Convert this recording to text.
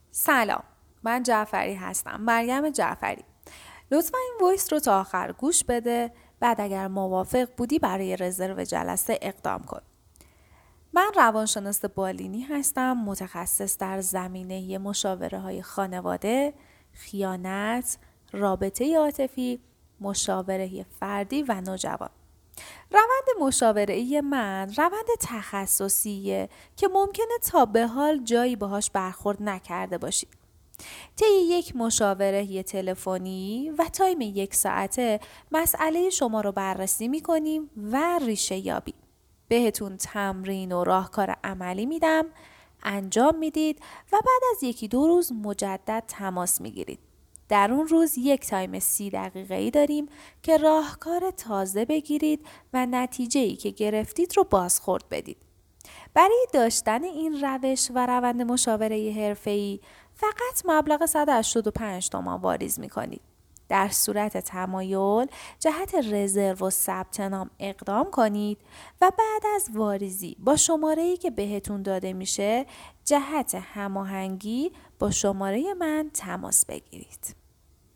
سلام، من جعفری هستم، مریم جعفری. لطفا این وایس رو تا آخر گوش بده. بعد اگر موافق بودی برای رزرو جلسه اقدام کن. من روانشناس بالینی هستم، متخصص در زمینه مشاوره های خانواده، خیانت، رابطه عاطفی، مشاوره فردی و نوجوان. روند مشاوره‌ای من روند تخصصیه که ممکنه تا به حال جایی باهاش برخورد نکرده باشید. طی یک مشاوره تلفنی و تایم 1 ساعته مسئله شما رو بررسی می‌کنیم و ریشه یابی. بهتون تمرین و راهکار عملی میدم، انجام میدید و بعد از 1-2 روز مجدد تماس میگیرید. در اون روز یک تایم 30 دقیقه‌ای داریم که راهکار تازه بگیرید و نتیجه‌ای که گرفتید رو بازخورد بدید. برای داشتن این روش و روند مشاوره حرفه‌ای فقط مبلغ 185 تومان واریز می‌کنید. در صورت تمایل جهت رزرو و ثبت نام اقدام کنید و بعد از واریزی با شماره‌ای که بهتون داده میشه جهت هماهنگی با شماره من تماس بگیرید.